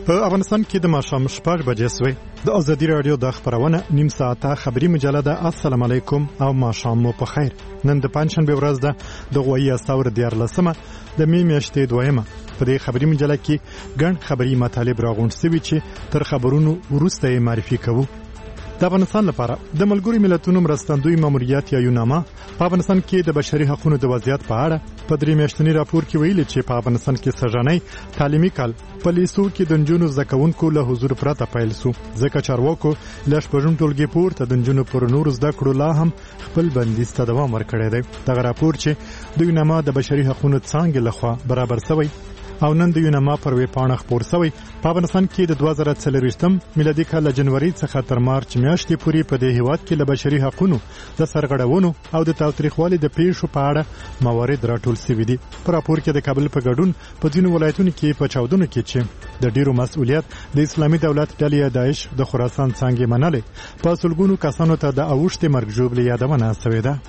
په افغانستان کې د ماښام 6 بجې سوی د ازادي رادیو د خبرونه نیم ساعته خبري مجله ده. السلام علیکم او ماښام مو په خیر. نن د پنځشنبه ورځ ده د غوي استور 14مه د می میاشتې دویمه. په دې خبري مجله کې ګڼ خبري مطالب راغونډ شوي چې تر خبرونو وروسته یې معرفي کوو. د افغانستان لپاره د ملګرو ملتونو مرستندوی ماموریت یا یوناما په افغانستان کې د بشري حقوقو د وضعیت په اړه په 3 میاشتني راپور کې ویلي چې په افغانستان کې سږنی تعلیمي کال په لیسو کې د نجونو زکونکو له حضور پرته پیل شو، ځکه چارواکو له شپږم ټولګي پورته د نجونو پر نور زده کړو لا هم خپل بندیز ته دوام ورکړی دی. دغه راپور چې د یوناما د بشري حقوقو څانګې لخوا برابر شوی او نن د یوناما پر وی پاڼه خپور شوی، په افغانستان کې د 2024 میلادي کال جنوري څخه تر مارچ میاشتې پورې په دې هیواد کې له بشري حقوقو د سرغړونو او د تاوتریخوالي د پیښو په اړه موارد راټول شوي دي. په راپور کې د کابل په ګډون په ځینو ولایتونو کې په چاودنو کې چې د ډیرو مسؤلیت د اسلامي دولت ډلې داعش د خراسان څنګه منلې په سلګونو کسانو ته د اوښتې مرګ ژوبلې یادونه شوې ده.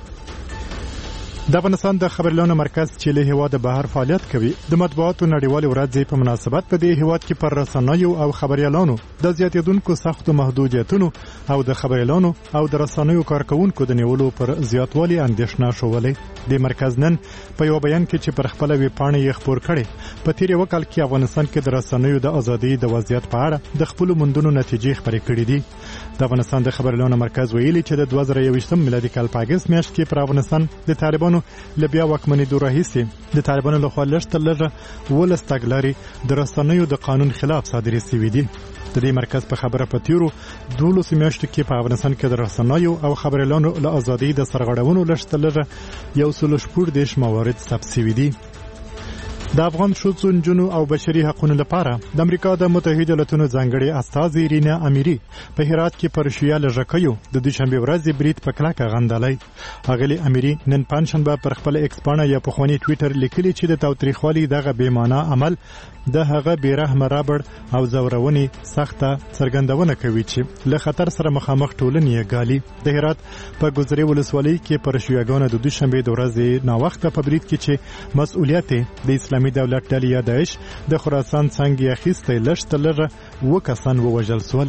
د افغانستان د خبريالانو مرکز چې له هیواده بهر فعالیت کوي د مطبوعاتو نړیوال ورځ په مناسبت په دې هیواد کې پر رسنیو او خبريالانو د زیاتېدونکو سختو محدودیتونو او د خبريالانو او د رسنیو کارکونکو د نیولو پر زیاتوالي اندېښنه شولې. د مرکز نن په یو بیان کې چې پر خپل وی پاڼه یې خپور کړي په تیر وکال کې افغانستان کې د رسنیو د ازادۍ د وضعیت په اړه د خپل مندونو نتیجې خبرې کړې دي. د افغانستان د خبريالانو مرکز ویلي چې د 2021 میلادي کال په اگست میاشت کې پر افغانستان د طالبانو لبیا وکمنېدو راهیسې د طالبانو لخوا لږ ولستګلاري د رسنیو د قانون خلاف صادرې شوې دي. د دې مرکز په خبره په تیرو 12 میاشتو کې په افغانستان کې د رسنیو او خبريالانو له ازادۍ د سرغړونو لږ یو سل شپږ دیش موارد ثبت شوي دي. د افغان ښځو نجونو او بشري حقوقو لپاره د امریکا د متحده ایالاتونو ځانګړي استازي رینا اميري په هرات کې پر شیا لژکیو د دوشنبه ورځې برید په کلکه غندلای. اغلی اميري نن پنځشنبه پر خپل ایکس پاڼه یا په خواني ټوئیټر لیکلي چې د تاوتریخوالي دغه بیمانه عمل د هغه بیرحمه رابړ او زورونی سخته څرګندونه کوي چې له خطر سره مخامخ ټولنې غالي. د هرات په ګذري ولسوالۍ کې پر شیاګانو د دوشنبه د ورځې نا وخت په برید کې چې مسؤلیت د اسلامي دولت ډلې داعش د خراسان څنګه اخیسته لږ وکسان ووژل شول.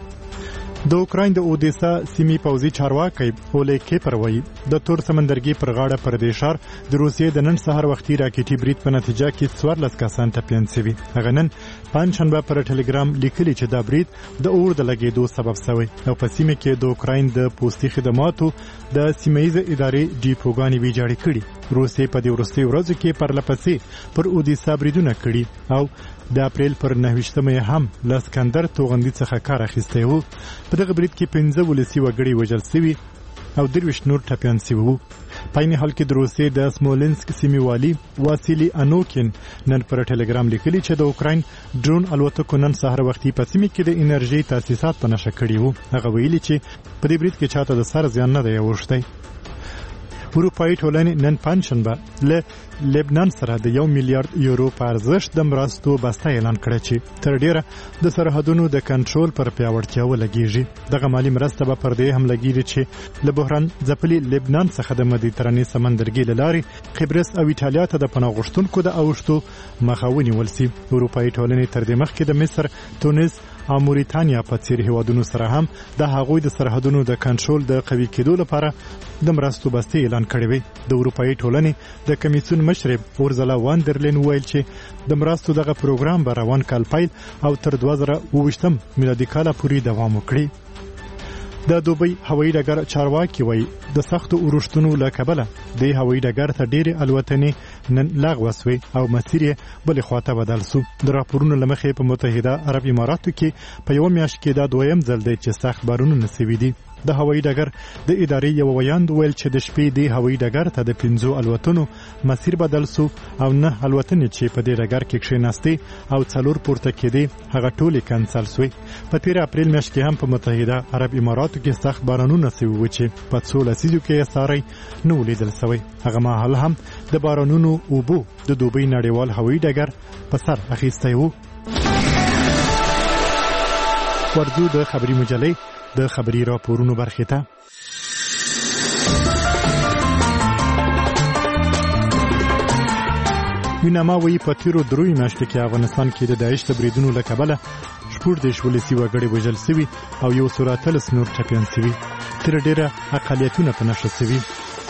د اوکراین د اودیسا سیمې پوځي چارواکي اولې کیپر وایي د تور سمندرګي پر غاړه پر دې شهر د روسیې د نن سهار وختي راکټي برید په نتیجه کې 14 کسان ټپيان شوي. هغه نن پنځشنبه پر ټلګرام لیکلي چې دا برید د اور د لګېدو سبب شوی او په سیمه کې د اوکراین د پوستي خدماتو د سیمایي ادارې ډیپوګانی ویجاړې کړي. روسیې په دې وروستي ورځو کې پرلپسې پر اودیسا بریدونه کړي او د اپریل پر 9مه هم لاسکندر توغندي څخه کار اخیستی وو. په دغه برید کې 15 ولسی وګړي وژل شوي او 23 نور ټپيان شوي وو. په این حال کې د روسیې د سمولنسک سیمې والي واسیلی انوکین نن پر ټلګرام لیکلي چې د اوکراین ډرون الوتکو نن سهار وختي په سیمه کې د انرژي تاسیسات په نشه کړي وو. هغه ویلي چې په دې برید کې چاته د سر زیان نه دی اوښتی. اروپایي ټولنې نن پنځشنبه له لبنان سره د 1 میلیارډ یورو په ارزښت د مرستو بسته اعلان کړه چې تر ډیره د سرحدونو د کنټرول پر پیاوړتیا ولګیږي. دغه مالی مرسته به پر دې هم لګیږي چې له بحران ځپلي لبنان څخه د مدیترانې سمندرګي لارې قبرس او ایټالیا ته د پناه غوښتونکو د اوښتو مخه ونیول شي. اروپایي ټولنې تر دې مخکې د مصر، تونس او موريتانیا په څیر هیوادونو سره هم د هغوی د سرحدونو د کنټرول د قوي کېدو لپاره د مرستو بسته اعلان کړی وي. د اروپایي ټولنې د کمیسیون مشر اورزلا واندرلین ویل چې د مرستو دغه پروګرام به روان کال پیل او تر 2022 میلادي کال پورې دوام وکړي. د دوبۍ هوایي ډګر چارواکي وایي د سختو اورښتونو له کبله د هوایي ډګر ته ډېرې الوتنې نن لغوه شوې او مسیر یې بلې خواته بدل شو. د راپورونو له مخې په متحده عرب اماراتو کې په یوه میاشت کې دا دویم ځل دی چې سخت بارونونه شوي دي. د هوایي ډګر د ادارې یو ویاند ویل چې د شپې د هوایي ډګر ته د 15 الوتنو مسیر بدل شو او 9 الوتنې چې په دې ډګر کې کښېناستې او 4 پورته کېدې هغه ټولې کانسل شوې. په 13 اپریل میاشت کې هم په متحده عرب اماراتو کې سخت بارانونه شوي وو چې په 16 لسیزو کې یې ساری نه ولیدل شوی. هغه مهال هم د بارانونو اوبو د دوبۍ نړیوال هوایي ډګر په سر اخیستی وو. ورځو د خبري مجلې د خبري راپورونو برخې ته. یوناما وایي په تیرو 3 میاشتو کې افغانستان کې د داعش د بریدونو له کبله 14 ولسي وګړي وژل شوي او 113 نور ټپیان شوي. تر ډیره اقلیتونه په نښه شوي.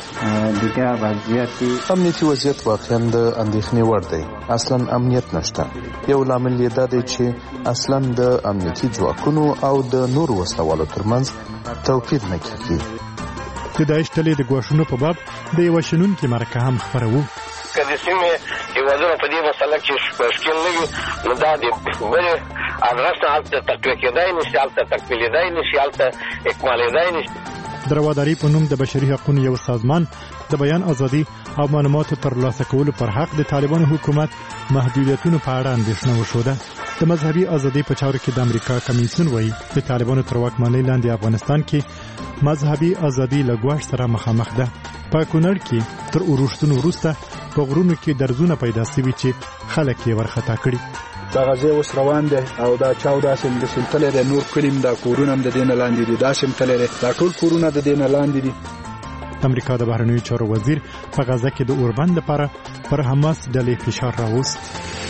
امنیتي وضعیت واقعا د اندېښنې وړ دی. اصلا امنیت نشته. یو لامل یې دا دی چې اصلا د امنیتي ځواکونو او د نورو وسلوالو ترمنځ توپیر نه کېږي. د داعش ډلې د ګواښونو په باب د یوه شنونکي مرکه هم خپره وه. که د سیمې هېوادونه په دې مسله کې ښکېل نه وي نو دا د بلې ادرس نه هلته تقویه کېدای نه شي، هلته تکمیلېدای نه شي، هلته اکمالېدای نه شي. د رواداري په نوم د بشري حقوقو یو سازمان د بیان ازادي او معلوماتو ترلاسه کولو پر حق د طالبانو حکومت محدودیتونو په اړه اندېښنه وښوده. د مذهبي ازادي په چارو کې د امریکا کمیسیون وایي د طالبانو تر واکمنۍ لاندې افغانستان کې مذهبي ازادي له ګواښ سره مخامخ ده. په کونړ کې تر اورښتونو وروسته په غرونو کې درزونه پیدا شوي چې خلک یې ورخطا کړي. دا غزه اوس روان دی او دا چاو داسې د سلطنې د نور کلیم دا کورونه هم د دې نه لاندې دي، داسې هم تللی دی، دا ټول کورونه د دې نه لاندې دي. د امریکا د بهرنیو چارو وزیر په غزه کې د اوربند لپاره پر حماس ډلې فشار راوست.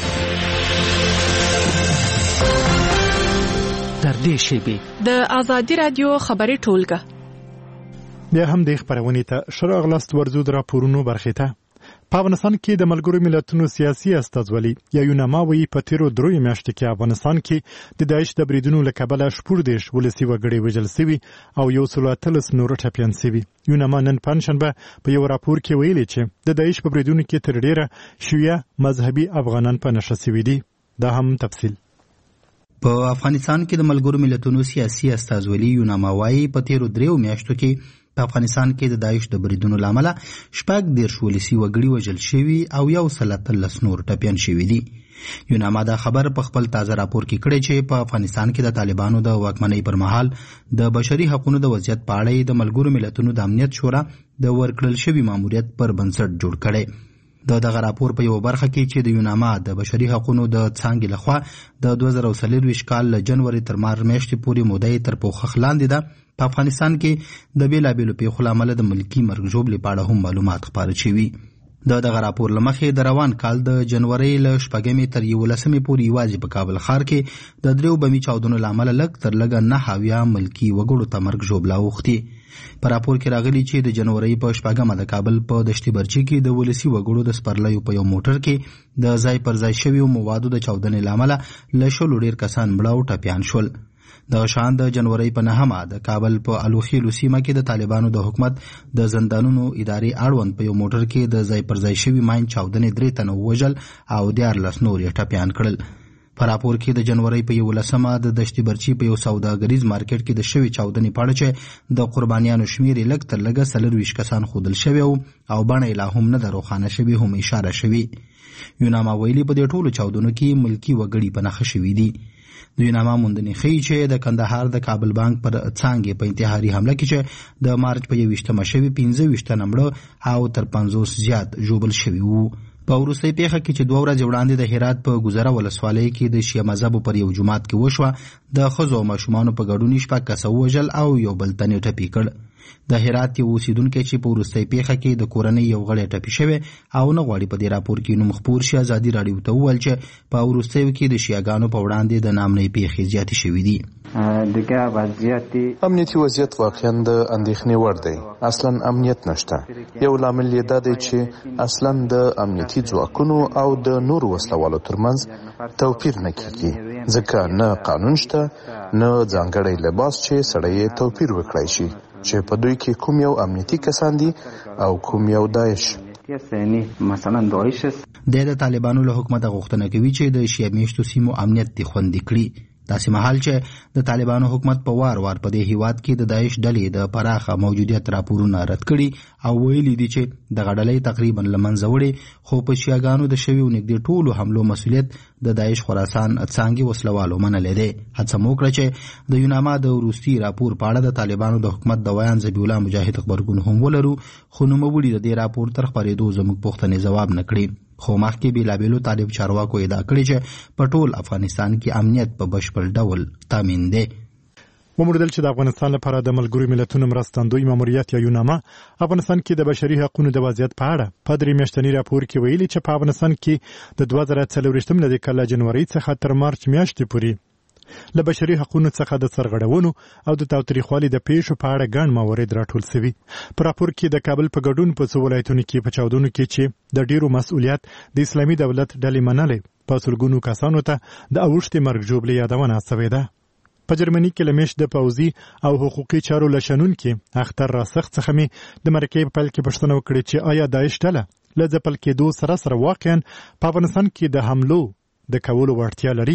در دې شیبې د ازادي رادیو خبري ټولګه بیا هم د خبرونې ته شراغلاست ورزو د راپورونو برخې ته. په افغانستان کې د ملګرو ملتونو سیاسي استازولي یا یوناما وایي په تیرو 3 میاشتو کې افغانستان کې د داعش د بریدونو له کبله 14 ولسي وګړي وژل شوي او 113 نور ټپیان شوي. یوناما نن پنځشنبه په یو راپور کې ویلي چې د داعش په بریدونو کې تر ډیره شیعه مذهبي افغانان په نښه شوي دي. دا هم تفصیل. په افغانستان کې د ملګرو ملتونو سیاسي استازولي یوناما وایي په تیرو 3 میاشتو کې په افغانستان کې د داعش د بریدونو لامل 14 ولسي وګړي وژل شوي او 113 نور ټپیان شوي دي. یوناما دا خبر په خپل تازه راپور کې کړی چې په افغانستان کې د طالبانو د واکمنۍ پر مهال د بشري حقوقو د وضعیت په اړه د ملګرو ملتونو د امنیت شورا د ورکړل شوي ماموریت پر بنسټ جوړ کړي. دغه راپور په یو برخه کې چې د یوناما د بشري حقوقو د څانګې لخوا د 2024 کال له جنوري تر مارچ میاشتې پورې موده تر پوښښ لاندې ده، په افغانستان کې د بیلابیلو پیښو له امله د ملکي مرګ ژوبلې په اړه هم معلومات خپاره شوي. دغه راپور له مخې د روان کال د جنوري له 14 تر 11 پورې یوازې په کابل ښار کې د 3 بمي چاودنو له امله لږ تر لږه 9 ملکي وګړو ته مرګ ژوبله اوښتې. په راپور کې راغلي چې د جنوري په 14 د کابل په دشتي برچي کې د ولسي وګړو د سپرلیو په یو موټر کې د ځای پر ځای شویو موادو د چاودنې له امله له 100 ډیر کسان مړه او ټپیان شول. د شان د جنوري په 9 د کابل په الوخیلو سیمه کې د طالبانو د حکومت د زندانونو ادارې اړوند په یو موټر کې د ځای پر ځای شوي ماین چاودنې 3 تنه وژل او 14 نور یې ټپیان کړل. په راپور کې د جنوري په 11 د دشتي برچي په یو سوداګریز مارکیټ کې د شوي چاودنې په اړه چې د قربانیانو شمیر لږ تر لږه 40 کسان ښودل شوي او بڼه لا هم نه روښانه شوي هم اشاره شوي. یوناما ویلي په دې ټولو چاودنو کې ملکي وګړي په نښه شوي دي. د یوناما موندنې ښیي چې د کندهار د کابل بانک پر څانګې په انتحاري حمله کې چې د مارچ په 21 شوي 15 تنه مړه او تر 50 زیات ژوبل شوي وو. په وروستۍ پیښه کې چې 2 ورځې وړاندې د هرات په ګذره ولسوالۍ کې د شیعه مذهبو پر یو جومات کې وشوه، د ښځو او ماشومانو په ګډون 6 کسه ووژل او یو بل تن یې ټپي کړ. د هرات یو اوسیدونکی چې په وروستۍ پیښه کې د کورنۍ یو غړی ټپي شوی او نه غواړي په دې راپور کې نوم خپور شي، ازادي راډیو ته وویل چې په وروستیو کې د شیعهګانو په وړاندې د نامنۍ پیښې زیاتې شوي دي. امنیتي وضعیت واقعا د اندېښنې وړ دی. اصلا امنیت نشته. یو لامل یې دا دی چې اصلا د امنیتي ځواکونو او د نورو وسلوالو ترمنځ توپیر نه کېږي، ځکه نه قانون شته نه ځانګړی لباس چې سړی یې توپیر وکړای شي چې په دوی کې کوم یو امنیتي کسان دي او کوم یو داعش. د طالبانو له حکومت غوښتنه کوي چې د شیعه میشتو سیمو امنیت دي خوندي کړي. داسې مهال چې د طالبانو حکومت په وار وار په دې هیواد کې د داعش ډلې د پراخه موجودیت راپورونه رد کړي او ویلي دي چې دغه ډلې تقریبا له منځه وړي، خو په شیعهګانو د شویو نږدې ټولو حملو مسؤلیت د داعش خراسان څانګې وسلوالو منلی دی. هڅه مو وکړه چې د یوناما د وروستي راپور په اړه د طالبانو د حکومت د ویان ذبیح الله مجاهد خبرګون هم ولرو، خو نوموړي د دې راپور تر خپرېدو زموږ پوښتنې ځواب نه کړي. خو مخکې بیلابیلو طالب چارواکو ادعا کړې چې په ټول افغانستان کې امنیت په بشپړ ډول تامین دی. وموردل چې د افغانستان لپاره د ملګرو ملتونو مرستندوی ماموریت یا یوناما افغانستان کې د بشري حقوقو د وضعیت په اړه په 3 میاشتني راپور کې ویلي چې په افغانستان کې د 2024 د کال جنوري څخه تر مارچ میاشتې پورې له بشري حقوقو څخه د سرغړونو او د تاوتریخوالي د پیښو په اړه ګڼ موارد راټول شوي. په راپور کې د کابل په ګډون په څو ولایتونو کې په چاودنو کې چې د ډیرو مسؤلیت د اسلامي دولت ډلې منلې په سلګونو کسانو ته د اوښتې مرګ ژوبلې یادونه شوې ده. په جرمني کې لمش د پوځي او حقوقي چارو لشنون کې اختر راسخ څخه می د مرکې په پل کې پښتنه وکړي چې آیا داعش ډله له ځپل کېدو سره واقعا په افغانستان کې د حملو د کولو وړتیا لري.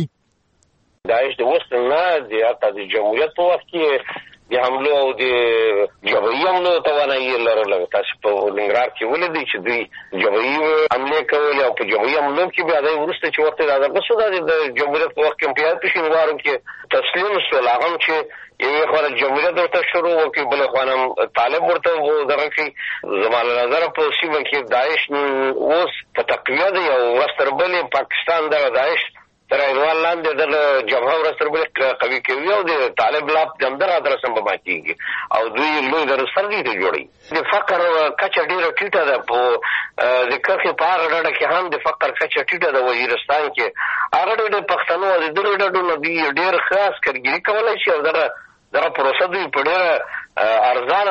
داعش د وسط نه د جمهوریت په وخت کې د حملو او د جبهي حملو توانایي لرله. تاسو په ننګرهار کې ولیدئ چې دوی جبهي حملې کولې او په جبهي حملو کې بیا د وروسته چې وخت راغله د جمهوریت په وخت کې په پېښینوارو کې تسلیم شول. هغه چې یوې خوا جمهوریت ورته شروع وکړي، بله خوا هم طالب ورته دغه کړي. زما له نظره په سیمه کې داعش اوس په تقویه دی او ورځ تر بلې پاکستان دغه داعش تر عنوان لاندې د جبهه ورځ تر بلې قوي کوي او د طالب لا همدغه ادرس هم به ماتېږي او دوی لوی درسرګي ته جوړوي. د فقر کچه ډېره ټیټه ده. په د کرښې په هغه ډډه کې هم د فقر کچه ټیټه ده. وزیرستان کې هغه ډېر پښتنو او د دغو ډډو نه دوی ډېر ښه عسکرګیري کولی شي او دغه پروسه دوی په ډېره ارزانه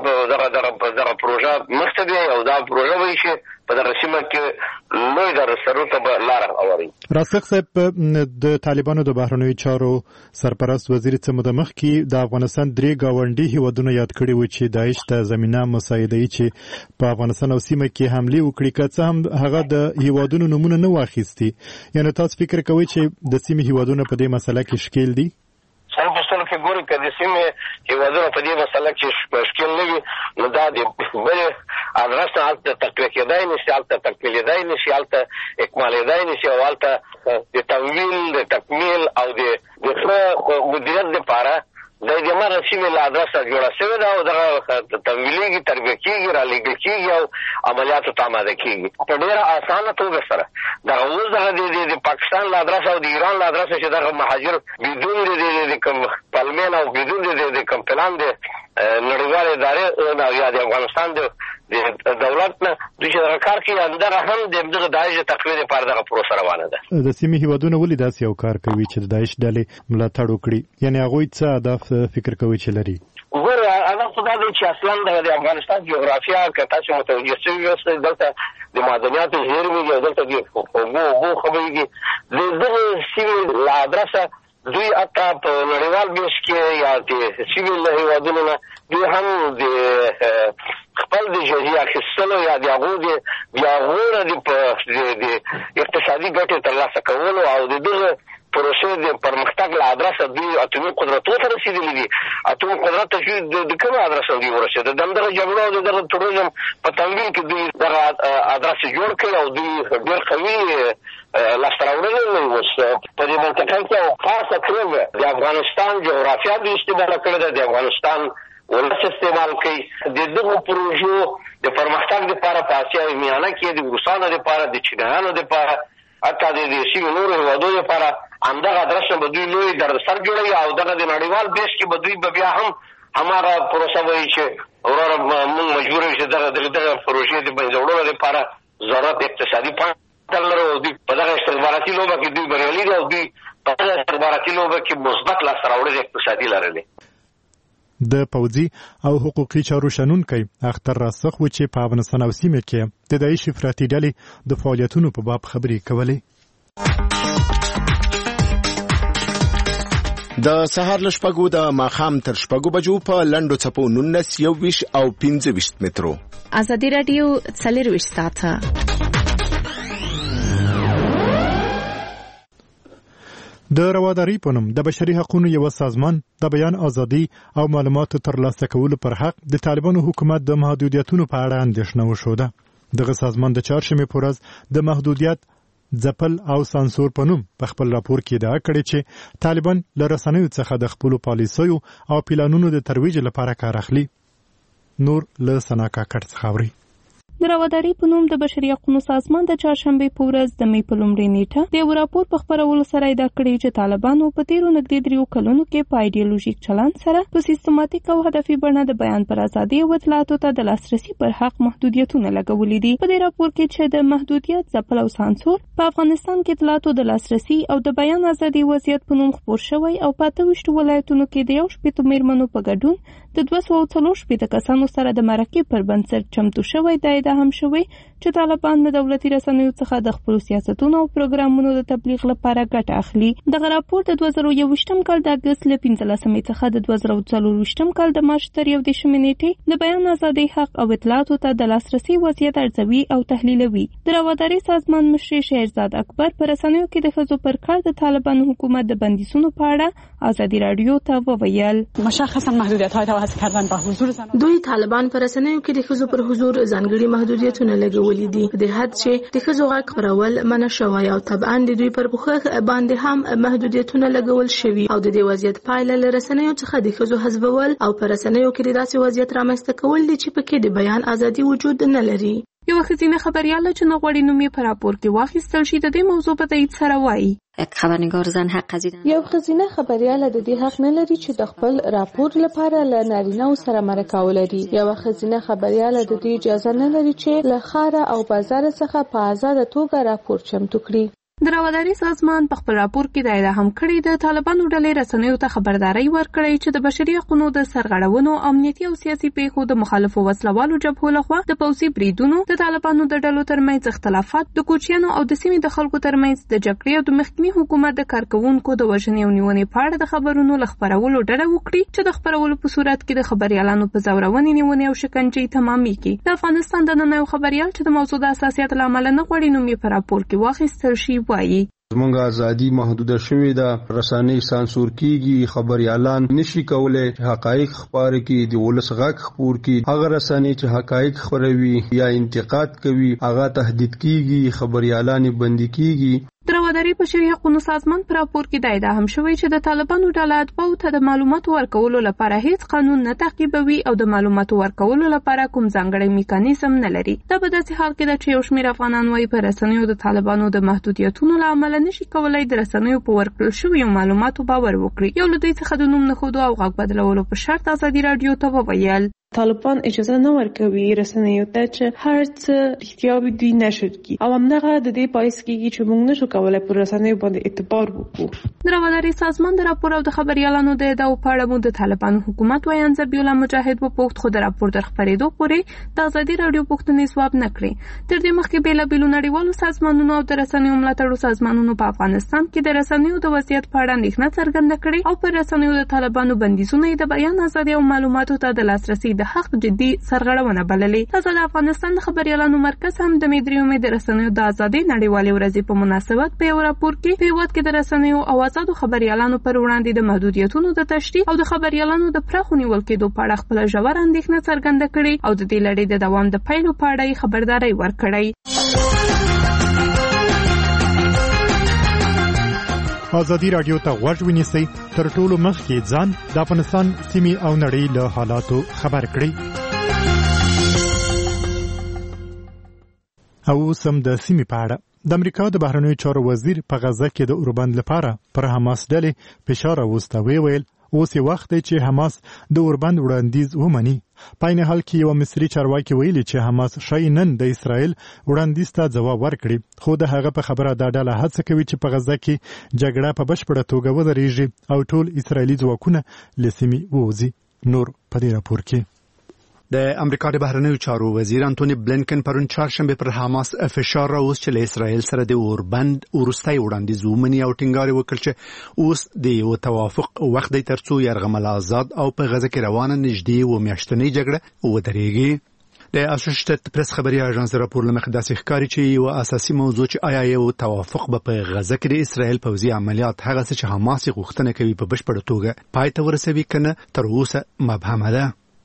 توګه دغه پروژه مخته بیایي او دا پروژه به شي په دغه سیمه کې لوی درسرو ته به لاره هواري. راسخ صاحب د طالبانو د بهرنیو چارو سرپرست وزیر څه موده مخکې د افغانستان 3 ګاونډي هیوادونه یاد کړي و چې داعش ته زمینه مساعده‌ای چې په افغانستان او سیمه کې حمله وکړي، که څه هم هغه د هیوادونو نمونه نه واخیستي. یعنی تاسو فکر کوئ چې د سیمې هیوادونه په دې مسله کې شکیل دي؟ سره په سترګو کې ګوري که د سیمې هیوادونه په دې مسله کې ښکیل نه وي نو دا د بلې ادرس نه هلته تقویه کېدای نه شي، هلته تکمیلېدای نه شي، هلته اکمالېدای نه شي او هلته د تمویل د تکمیل او د ښه مدیریت دپاره د دماغ سیمې له ادرسه جوړه شوې ده او دغه تمویلېږي، تربیه کېږي، رالیږل کېږي او عملیاتو ته آماده کېږي په ډېره اسانه توګه سره. دغه اوس دغه د پاکستان له ادرسه او د ایران له ادرسه چې دغه مهاجر بدون د کوم پلمین او بدون د کوم پلان د نړیوالې ادارې یا د افغانستان د دولت نه دوی چې دغه کار کوي همدغه هم د دغه داعش د تقویې لپاره دغه پروسه روانه ده. د سیمې هیوادونه ولې داسې یو کار کوي چې د داعش ډلې ملاتړ وکړي؟ یعنې هغوی څه اهداف فکر کوي چې لري؟ ګوره هدف خو دا دی چې اصلا د افغانستان جغرافیه که تاسو متوجه شوي یاست دلته د معدنیاتو زیرمې دي او دلته د اوبو خبرېږي. د دغه سیمې له ادرسه دوی حتی په نړیوال بیس کې یا د سیمې له هیوادونو نه دوی هم د خپل د جزیې اخیستلو یا د هغو د هغو نه د اقتصادي ګټې ترلاسه کولو او د دغه پروسې د پرمختګ له ادرسه دوی اتومي قدرتو ته رسېدلي دي. اتومي قدرت ته چې د کومه ادرسه دوی ورسېده د همدغه جګړو او د دغه تروریزم په تمویل کې دوی دغه ادرس جوړ کړي او دوی ډېر قوي لاسته راوړنې لري. اوس په دې منطقه کې او خاصه توګه د افغانستان جغرافیه دوی استفاده کړې ده، د افغانستان ولس استعمال کوي. د دغو پروژو د پرمختګ دپاره په اسیا میانه کې د روسانو دپاره د چینایانو دپاره حتی د سیمې نورو هېوادو دپاره همدغه ادرس نه به دوی لوی دردسر جوړوي او دغه د نړیوال بیس کې به دوی به بیا هم هماغه پروسه وایي چې وروره موږ مجبور یو چې دغه پروژې د منځه وړلو لپاره ضرورت اقتصادي پانګه لرو او دوی په دغه استخباراتي لوبه کې دوی بریالي دي او دوی په دغه استخباراتي لوبه کې مثبت لاسته راوړنې اقتصادي لرلې. د پوځي او حقوقي چارو شنونکی اختر راسخ و چې په افغانستان او سیمه کې د داعش افراطي ډلې د فعالیتونو په باب خبرې کولې. د سهار له شپږو د ماښام تر شپږو بجو په لنډو څپو 19 21 او 25 مترو. ازادي راډیو 24 ساعته د رواداري په نوم د بشري حقوقو یو سازمان د بیان ازادي او معلوماتو ترلاسه کولو پر حق د طالبانو حکومت د محدودیتونو په اړه اندېښنه وښوده. دغه سازمان د چهارشنبې په ورځ د محدودیت ځپل او سانسور په نوم په خپل راپور کې ادعا کړې چې طالبان له رسنیو څخه د خپلو پالیسیو او پلانونو د ترویج لپاره کار اخلي. نور له سنا کاکړ څخه اوري. د راوداري په نوم د بشري حقوقو سازمان د چهارشنبه په ورځ د می په لومړۍ نیټه د یو راپور په خپرولو سره ادعا کړې چې طالبانو په تیرو نږدې 3 کلونو کې په ایډیالوژیک چلند سره په سیستماتیک او هدفي بڼه د بیان پر ازادي او اطلاعاتو ته د لاسرسي پر حق محدودیتونه لګولې دي. په دې راپور کې چې د محدودیت ځپل او سانسور په افغانستان کې اطلاعاتو د لاسرسي او د بیان ازادي وضعیت په نوم خپور شوی او په 28 ولایتونو کې د 1 میرمنو په ګډون د 240 کسانو سره د مرکې پر بنسټ چمتو شوی د ادعا هم شوی چې طالبان د دولتي رسنیو څخه د خپل سیاستونو او پروګرامونو د تبلیغ لپاره ګټه اخلي. دغه راپور د 2021 کال د اگست له 15 څخه د 2024 کال د مارچ تر 11 نیټې د بیان ازادي حق او اطلاعاتو ته د لاسرسي وضعیت ارزوي او تحلیلوي. د راوداري سازمان مشر شهرزاد اکبر پر رسنیو کې د ښځو پر کار د طالبان حکومت د بندیزونو په اړه ازادي رادیو ته وویل مشخصا محدودیت‌های توسط کردن به حضور زنان. دوی طالبان پر رسنیو کې د ښځو پر حضور ځانګړي محدودیتونه لګولي دي په دې حد چې د ښځو غږ خپرول منع شوی او طبعا د دوی پر بخښه باندې هم محدودیتونه لګول شوي او د دې وضعیت پایله له رسنیو څخه د ښځو حذفول او پر رسنیو کې داسې وضعیت رامنځته کول دي چې پکې د بیان ازادي وجود نه لري. یو ښځینه خبریاله چې نه غواړي نوم یې په راپور کې واخیستل شي د دې موضوع په تایید سره وایي خبرنگار زن حق قضیدن. یو ښځینه خبریاله د دې حق نه لري چې د خپل راپور لپاره له نارینه‌و سره مرکه ولري. یو ښځینه خبریاله د دې اجازه نه لري چې له ښار او بازار څخه په آزاده توګه راپور چمتو کړي. د راوداري سازمان په خپل راپور کې د ادعا هم کړې د طالبانو ډلې رسنیو ته خبرداري ورکړې چې د بشري حقوقو د سرغړونو امنیتي او سیاسي پیښو د مخالفو وسلوالو جبهو لخوا د پوځي بریدونو د طالبانو د ډلو ترمنځ اختلافات د کوچیانو او د سیمې د خلکو ترمنځ د جګړې او د مخکني حکومت د کارکونکو د وژنې او نیونې په اړه د خبرونو لخبرولو ډډه وکړي چې د خبرولو په صورت کې د خبريالانو په زورونې نیونې او شکنجې تمامېږي. د افغانستان د نن یو خبريال چې د موضوع د اساسیت له امله نه غواړي نوم یې په راپور کې واخیستل شي وایي زمونږ ازادي محدوده شوې ده، رسنۍ سانسور کیږي، خبريالان نشي کولای حقایق خبرې کړي، د ولس غږ خبر کړي. هغه رسنۍ چې حقایق خبروي یا انتقاد کوي هغه تهدید کیږي، خبريالان بندي کیږي. د راوداري بشري حقوقو سازمان په راپور کې د ادعا هم شوی چې د طالبانو ډله اتباعو ته د معلوماتو ورکولو لپاره هیڅ قانون نه تعقیبوي او د معلوماتو ورکولو لپاره کوم ځانګړی میکانیزم نه لري. دا په داسې حال کې ده چې یو شمېر افغانان وايي په رسنیو د طالبانو د محدودیتونو له امله نشي کولای د رسنیو په ورکړل شویو معلوماتو باور وکړي. یو له دوی څخه د نوم نښودو او غږ بدلولو په شرط ازادي رادیو ته وویل طالبان اجازه نه ورکوي رسنیو ته چې هر څه رښتیا دوی نشر کړي او همدغه د دې باعث کیږي چې موږ نشو کولای پر رسنیو باندې اعتبار وکړو. د راوداري سازمان د راپور او د خبريالانو د ادعاو په اړه مو د طالبانو حکومت وایي ذبیح الله مجاهد وپوښت خو د راپور تر خبرېدو پورې د ازادي رادیو پوښتنې ځواب نه کړې. تر دې مخکې بېلابېلو نړیوالو سازمانونو او د رسنیو ملاتړو سازمانونو په افغانستان کې د رسنیو د وضعیت په اړه اندېښنه څرګنده کړې او پر رسنیو د طالبانو بندیزونه د بیان ازادي او معلوماتو ته د لاسرسي د حق جدي سرغړونه بللې. تازه د افغانستان د خبريالانو مرکز هم د مې د رسنیو د ازادۍ نړیوالې ورځې په مناسبت په یو راپور کې په هیواد کې د رسنیو او آزادو خبريالانو پر وړاندې د محدودیتونو د تشدید او د خبريالانو د پراخو نیول کېدو په اړه خپل ژور اندېښنه څرګنده کړې او د دې لړۍ د دوام د پیلو په اړه خبرداري ورکړې. ازادي رادیو ته غوږ ونیسئ، تر ټولو مخکې ځان د افغانستان سیمې او نړۍ له حالاتو خبر کړئ. او سم د سیمې په اړه د امریکا د بهرنیو چارو وزیر په غزه کې د اوربند لپاره پر حماس ډلې فشار راوسته. ویل اوس یې وخت دی چې حماس د اوربند وړاندیز ومني. په عین حال کې یو مصري چارواکي ویلي چې حماس شاید نن د اسرائیل وړاندیز ته ځواب ورکړي، خو د هغه په خبره دا ډله هڅه کوي چې په غزه کې جګړه په بشپړه توګه ودرېږي او ټول اسرائیلي ځواکونه له سیمې ووځي. نور په دې راپور کې د امریکا د بهرنیو چارو وزیر انټونی بلینکن پرون چهارشنبه پر حماس فشار راوست چې له اسرائیل سره د اوربند ورستۍ وړاندیز ومني او ټینګار وکړ چې اوس د یو توافق وخت دی ترڅو یرغمل آزاد او په غزه کې روانه نږدې و میاشتنۍ جګړه ودرېږي. د اسوسییټډ پریس خبري اژانس راپور لمخې داسې ښکاري چې یو اساسي موضوع چې آیا یو توافق به په غزه کې د اسرائیل پوځي عملیات هغه څه چې حماس غوښتنه کوي په بشپړه توګه پای ته ورسوي کنه تر اوسه مبهمه ده.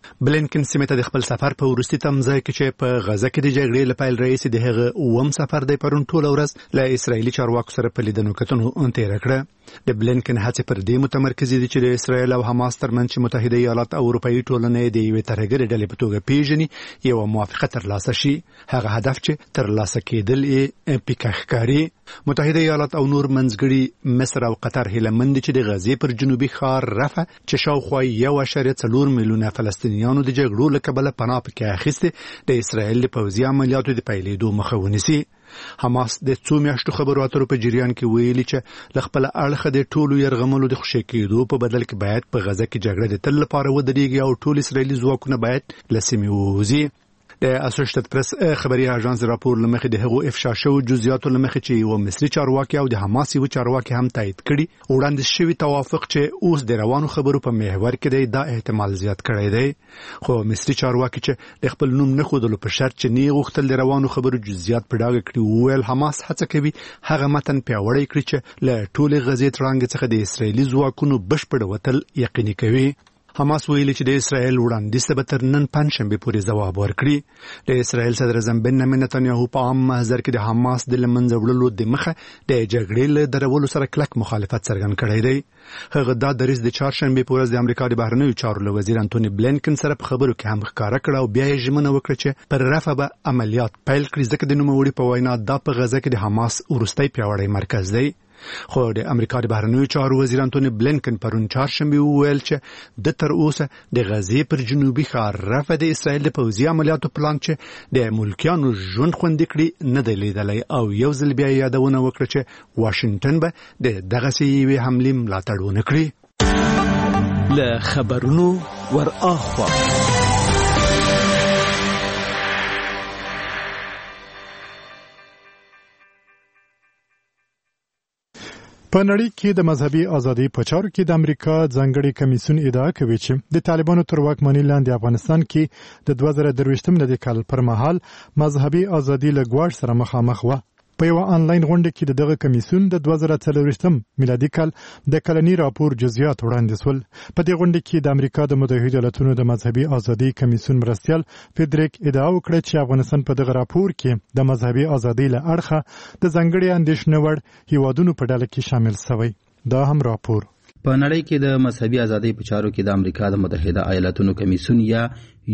بلینکن سیمه ته د خپل سفر په وروستي تمځای کې چې په غزه کې د جګړې لپاره رئیس د هغه اوم سفر د پرون ټول ورځ له اسرایلی چارواکو سره په لیدنو کتنو تیر کړ. د بلینکن هڅې پر دې متمرکزې دي چې د اسرایل او حماس ترمنځ متحده ایالات او اروپאי ټولنې د یوې ترهګرې ډلې په توګه پیژني یو موافقه ترلاسه شي. هغه هدف چې ترلاسه کېدل یې پیکاښکاري. متحده ایالات او نور منځګړي مصر او قطر هیله مند چې د غزې پر جنوبي ښار رفح چې شاوخوا 1.4 میلیونه فلسطینیانو د جګړو له کبله پناه پکې اخیستې د اسرایل د پوځي عملیاتو د پیلېدو مخه ونیسي. حماس د څو میاشتو خبرو اترو په جریان کې ویلي چې له خپل اړخه د ټولو یرغملو د خوشی کېدو په بدل کې باید په غزه کې جګړه د تل لپاره ودرېږي او ټول اسرایلی ځواکونه باید له سیمې ووځي. د اسوسییټډ پریس خبري اژانس راپور لمخې د هغو افشا شو جزئیاتو لمخې چې یو مصري چارواکي او د حماس یو چارواکي هم تایید کړي وړاندې شوی توافق چې اوس د روانو خبرو په محور کې دی دا احتمال زیات کړی دی. خو مصري چارواکي چې د خپل نوم نه خودلو په شرط چې نه غوښتل د روانو خبرو جزئیات په ډاګه کړي ویل حماس هڅه کوي هغه متن پیاوړی کړي چې له ټولې غزې ترانګ څخه د اسرایلی ځواکونو بشپړ وتل یقیني کوي. حماس ویلي چې د اسرایل وړاندیز به تر نن پنځشنبه پورې ځواب ورکړي. د اسرایل صدر اعظم بنیامین نتنیاهو په عام محضر کې د حماس د لمنځه وړلو د مخه د جګړې له درولو سره کلک مخالفت څرګند کړی دی. هغه دا دریځ د چهارشنبه په ورځ د امریکا د بهرنیو چارو وزیر انټونی بلینکن سره په خبرو کې هم ښکارا کړ او بیا یې ژمنه وکړه چې پر رفح به عملیات پیل کړي ځکه د نوموړي په وینا دا په غزه کې د حماس وروستی پیاوړی مرکز دی. خو د امریکا د بهرنیو چارو وزیر انټونی بلینکن پرون چهارشنبه وویل چې د تر اوسه د غزې پر جنوبي ښار رفح د اسرایل د پوځي عملیاتو پلان چې د ملکیانو ژوند خوندي کړي نه دی لیدلی او یو ځل بیا یادونه وکړه چې واشنگټن به د دغسې یوې حملې ملاتړ ونه کړي. له خبرونو ور اخوا په نړۍ کې د مذهبي ازادي په چارو کې د امریکا ځانګړي کمیسیون ادعا کوي چې د طالبانو تر واکمنۍ لاندې افغانستان کې د 2023 میلادي کال پر مهال مذهبي ازادي له ګواښ سره مخامخ و. په یو آنلاین غونډه کې دغه کمیسیون د 2023 میلادي کال د کلنی راپور جزئیات وړاندې شول. په دې غونډه کې د امریکا د متحده ایالاتونو د مذهبي ازادي کمیسیون مرستیال فدریک ادعا وکړه چې افغانستان په دغه راپور کې د مذهبي ازادي له اړخه د ځانګړي اندېښنې وړ هیوادونو په ډله کې شامل شوی. دا هم راپور په نړۍ کې د مذهبي ازادي په چارو کې د امریکا د متحده ایالاتونو کمیسیون یا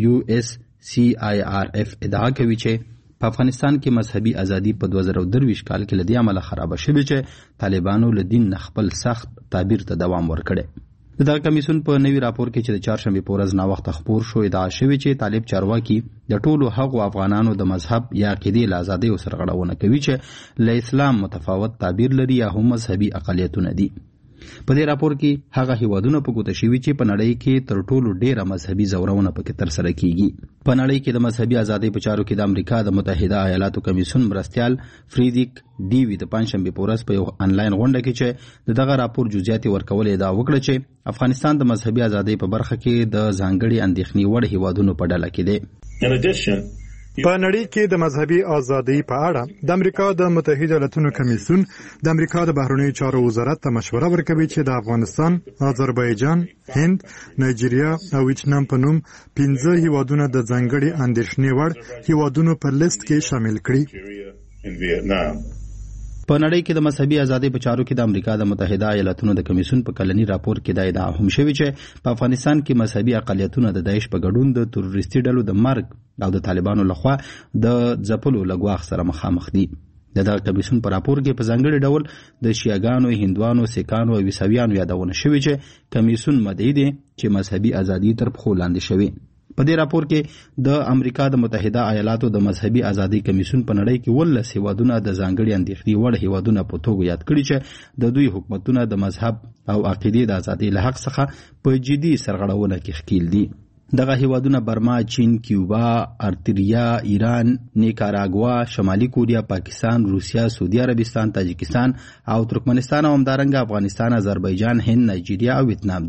USCIRF ادعا کوي چې په افغانستان کې مذهبي ازادي په 2023 کال کې لدی عمله خراب شوه چې طالبانو له دین خپل سخت تعبیر ته دوام ورکړي. د کمیسیون په نوي راپور کې چې د چهارشنبه په ورځ نا وخت خبر شو ادعا شوه چې طالب چارواکي د ټولو هغو افغانانو د مذهب یا عقیدې له ازادۍ سرغړونه کوي چې له اسلام متفاوت تعبیر لري یا هم مذهبي اقلیتونه دي. په دې راپور کې هغه هیوادونه په ګوته شوي چې په نړۍ کې تر ټولو ډیره مذهبي زورونه پکې ترسره کیږي. په نړۍ کې د مذهبي ازادۍ په چارو کې د امریکا د متحده ایالاتو کمیسیون مرستیال فریدریک ډیوی د پنځشنبه په ورځ په یو آنلاین غونډه کې چې دغه راپور جزئیات ورکول ادعا وکړه چې افغانستان د مذهبي ازادۍ په برخه کې د ځانګړي اندېښنې وړ هیوادونو په ډله کې دی. په نړۍ کې د مذهبي ازادۍ په اړه د امریکا د متحده ایالاتونو کمیسیون د امریکا د بهرنیو چارو وزارت ته مشوره ورکوي چې د افغانستان، آذربایجان، هند، نایجیریا او ویتنام په نوم 15 هیوادونه د ځانګړي اندېښنې وړ هیوادونو په لیست کې شامل کړي. په نړۍ کې د مذهبي ازادۍ په چارو کې د امریکا د متحده ایالاتونو د کمیسیون په کلنی راپور کې دا ادعا هم شوې چې په افغانستان کې مذهبي اقلیتونه د داعش په ګډون د تروریستي ډلو د مرګ او د طالبانو لخوا د ځپلو له ګواښ سره مخامخ دي. دغه کمیسیون په راپور کې په ځانګړي ډول د شیعاګانو، هندوانو، سیکانو او عیسویانو یادونه شوې چې کمیسیون مدعي دي چې مذهبي ازادي تر پښو لاندې شوي. په دې راپور کې د امریکا د متحده ایالاتو د مذهبي ازادي کمیسیون په نړۍ کې 19 هیوادونه د ځانګړي اندېښنې وړ هیوادونه په توګه یاد کړي چې د دوی حکومتونه د مذهب او عقیدې د ازادۍ له حق څخه په جدي سرغړونه کې ښکیل دي. دغه هیوادونه برما، چین، کیوبا، ارتریا، ایران، نیکاراګوا، شمالي کوریا، پاکستان، روسیا، سعودي عربستان، تاجکستان او ترکمنستان او همدارنګه افغانستان، آذربایجان، هند، نایجیریا او ویتنام دي.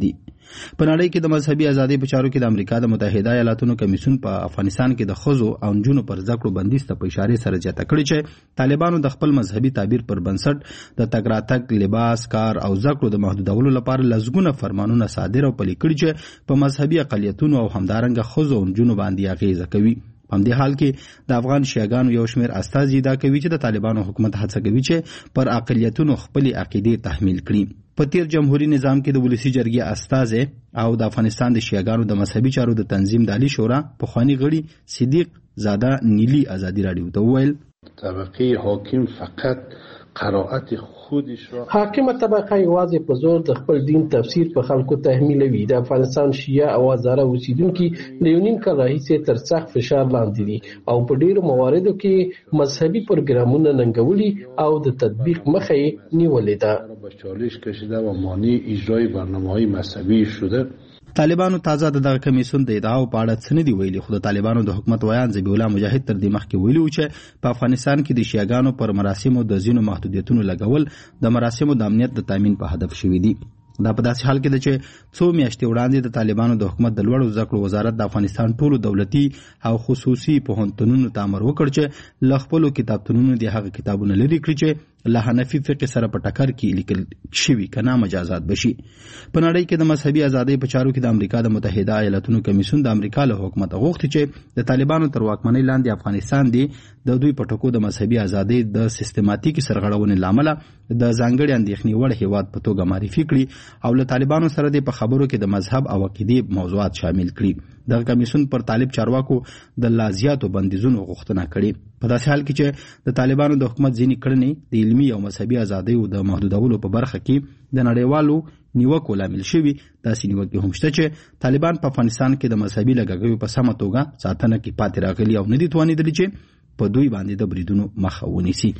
په نړۍ کې د مذهبي ازادۍ په چارو کې د امریکا د متحده ایالاتونو کمیسیون په افغانستان کې د ښځو او نجونو پر زده کړو بندیز ته په اشاره سره زیاته کړې چې طالبانو د خپل مذهبي تعبیر پر بنسټ د تګ راتګ، لباس، کار او زده کړو د محدودولو لپاره لزګونه فرمانونه صادر او پلي کړي چې په مذهبي اقلیتونو او همدارنګه ښځو او نجونو باندې اغیزه کوي. په همدې حال کې د افغان شیعاګانو یو شمېر استازي دا کوي چې د طالبانو حکومت هڅه کوي چې پر اقلیتونو خپلې عقیدې تحمیل کړي. په تیر جمهوریت نظام کې د ولسی جرګې استازي او د افغانستان د شیعاګانو د مذهبي چارو د تنظیم د عالی شورا پخوانی غړي صدیق زاده نیلی ازادي رادیو ته وویل طبقه حاکم فقط قرائت خودش را حاکمه طبقه یوازې په زور د خپل دین تفسیر په خلکو تحمیلوي. د افغانستان شیعه او هزاره اوسیدونکي د یو نیم کال راهیسې تر سخت فشار لاندې دي او په ډیرو مواردو کې مذهبي پروګرامونه ننګولي او د تطبیق مخه یې نیولې ده. به چالش کشیده و مانع اجرای برنامه‌های مذهبی شده. طالبانو تازه دغه کمیسیون د ادعاو په اړه څه نه دی ویلي، خو د طالبانو د حکومت ویان ذبیح الله مجاهد تر دې مخکې ویلي و چې په افغانستان کې د شیعاګانو پر مراسمو د ځینو محدودیتونو لګول د مراسمو د امنیت د تامین په هدف شوي دي. دا په داسې حال کې ده چې څو میاشتې وړاندې د طالبانو د حکومت د لوړو زده کړو وزارت د افغانستان ټولو دولتي او خصوصي پوهنتونونو ته امر وکړ چې له خپلو کتابتونونو د هغه کتابونه لرې کړي چې له حنفي فقه سره په ټکر کې لیکل شوي که مجازات بشي. په نړۍ کې د مذهبي ازادۍ په چارو کې د امریکا د متحده ایالاتونو کمیسیون د امریکا له حکومت غوښتي چې د طالبانو تر واکمنۍ لاندې افغانستان د دوی په ټکو د مذهبي ازادۍ د سیستماتیکي سرغړونې لامل د ځانګړي اندېښنې وړ هیواد په توګه معرفي کړي او له طالبانو سره د په خبرو کې د مذهب او عقیدې موضوعات شامل کړي. دغه کمیسیون پر طالب چارواکو د لا زیاتو بندیزونو غوښتنه کړې. په داسې حال کې چې د طالبانو د حکومت ځینې کړنې د علمي او مذهبي ازادیو د محدودولو په برخه کې د نړیوالو نیوکو لامل شوي، داسې نیوکې هم شته چې طالبان په افغانستان کې د مذهبي لږکیو په سمه توګه ساتنه کې پاتې راغلي او نه دي توانېدلي چې په دوی باندې د بریدونو مخه ونیسي.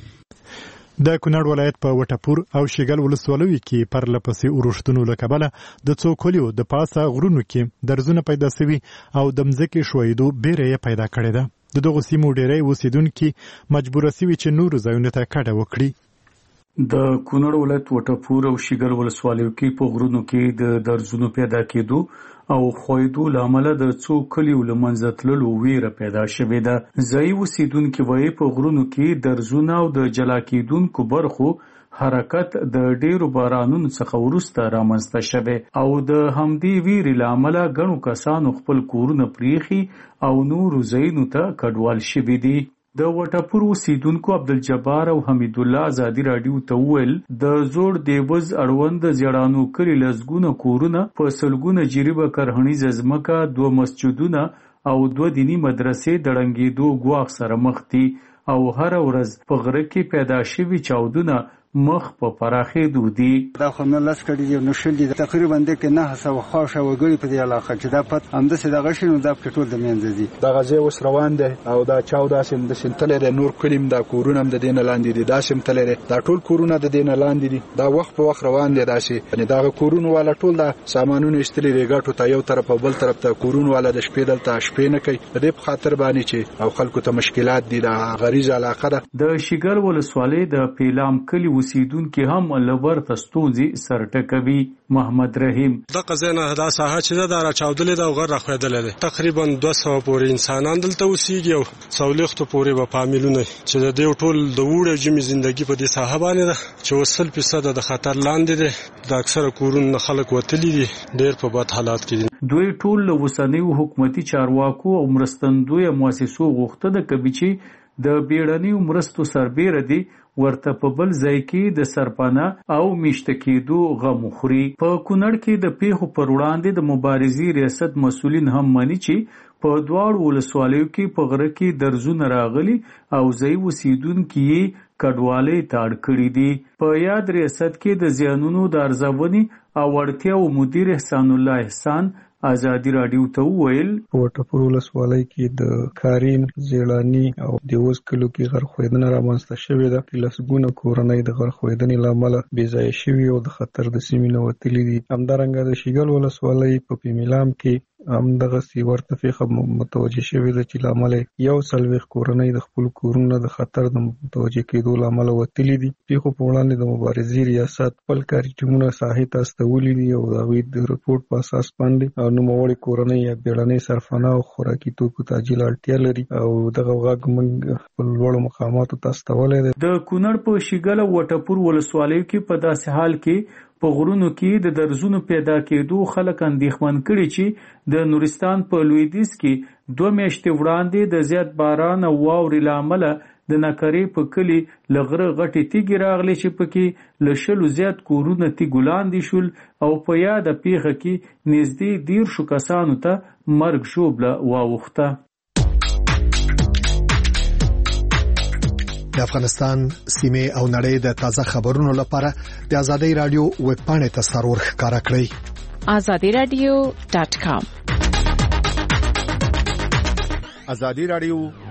د کونړ ولایت په وټپور او شیګل ولسوالۍ کې پرله پسې اورښتونو له کبله د څو کلیو د پاسه غرونو کې درزونه پیدا شوي او د مځکې ښویېدو بیره یې پیدا کړې ده. د دغو سیمو ډیری اوسیدونکي مجبوره شوي چې نورو ځایونو ته کډه وکړي. د کونړ ولایت وټپور او شیګل ولسوالیو کې په غرونو کې د درزونو پیدا کېدو او خویدو لامل د څو کلیو له منځه تللو ویره پیدا شوې ده. ځایي اوسیدونکي وایي په غرونو کې درزونه او د جلا کېدونکو برخو حرکت د ډیرو بارانونو څخه وروسته رامنځته شوی او د همدې ویرې له امله ګڼو کسانو خپل کورونه پریښي او نورو ځایونو ته کډوال شوي دي. د وټپور اوسیدونکو عبدالجبار او حمید الله ازادي راډیو ته وویل د زوړ دیوز اړوند زیړانو کلي لسګونه کورونه په سلګونه جریبه کرهنیزه ځمکه 2 مسجدونه او 2 دینی مدرسې د ړنګېدو ګواښ سره مخ دي او هر ورځ په غره کې پیدا شوي چاودونه مخ په پراخېدو دي. دا خو نه لس کړي دي نو شل دي تقریبا د کې 900 خاصه وګړي په دې علاقه چې دا پد همداسې دغه شي نو دا ټول د منځ دي. دا غزه اوس روان دي او دا چاو داسې د سنتلې د نور کلیم دا کورونه هم د دین لاندې دي، دا سمتلې دا ټول کورونه د دین لاندې دي. دا وخت په وخت روان دي داسې یعنی دا کورونه والا ټول دا سامانونه استلې ریګاټو ته یو طرف او بل طرف ته کورونه والا د شپې دلته شپې نه کوي. د دې په خاطر باندې چې او خلکو ته مشکلات دي. دا غریزه علاقه ده. د شیګل ولسوالۍ د پیلام کلی اوسیدونکو هم لور تستوزي سرټکوي. محمد رحیم د قزنه دا ساحه چې دا را چاودلې دا غر راخویدلې ده. تقریبا 200 پورې انسانان دلته اوسېږي او څولېختو پورې په فامیلونه چې د دې ټول د وړو جمی ژوندۍ په دې ساحه باندې ده چې 80% د خطر لاندې ده. د اکثره کورونه خلک وتلي دي، ډېر په بد حالات کې دي. دوی ټول له وسنیو حکومتي چارواکو او مرستندوی مؤسسو غوښتنه کوي چې د بیړنیو مرستو سربېره دي ورته په بل ځای کې د سرپناه او میشته کېدو غم خوري. په کونړ کې د پیښو پر وړاندې د مبارزې ریاست مسؤلین هم مانی چې په دواړو ولسوالیو کې په غره کې درزونه راغلي او ځای اوسیدونکي یې کډوالۍ ته اړ کړي دي. په یاد ریاست کې د زیانونو د ارزونې او اړتیاو مدیر احسان الله احسان ازادي راډیو ته وویل وټپور ولسوالۍ کې د کارین، زیړاني او دیوز کلو کې غر خویدنه رامنځته شوې ده. لسګونه کورنۍ د غر خویدنې له امله بې ځایه شوي او د خطر د سیمې نه وتلي دي. همدارنګه د شیګل ولسوالۍ په پیمیلام کې همدغه سی ورته پیښه متوجه شوې ده چې لامل یو سلويخ کورنۍ د خپل کورونو د خطر د متوجه کېدو لامل وتلی دي. پیښو په وړاندې د مبارزې ریاست خپل کاري ټیمونه ساحې ته استولي دي او د هغوی د رپورټ په اساس باندې او نوموړې کورنۍ یا بیړنۍ سرپناه او خوراکي توکو ته عاجله اړتیا لري او دغه غږ موږ خپل لوړو مقاماتو ته استولی دی. د کونړ په شیګل او وټپور ولسوالیو کې په داسې حال کې په غرونو کې د درزونو پیدا کېدو خلک اندېښمن کړي چې د نورستان په لویدیځ کې 2 میاشتې وړاندې د زیات باران او واورې له امله د نکرې په کلي له غره غټې تیږې راغلې چې پکې له 100 زیات کورونه تیږو لاندې شول او په یاده پیښه کې نږدې 10 کسانو ته مرګ ژوبله واوښته. د افغانستان سیمه او نړۍ د تازه خبرونو لپاره د ازادي رادیو ویب پاڼې ته سرور ښکارا کړئ azadiradio.com. ازادي رادیو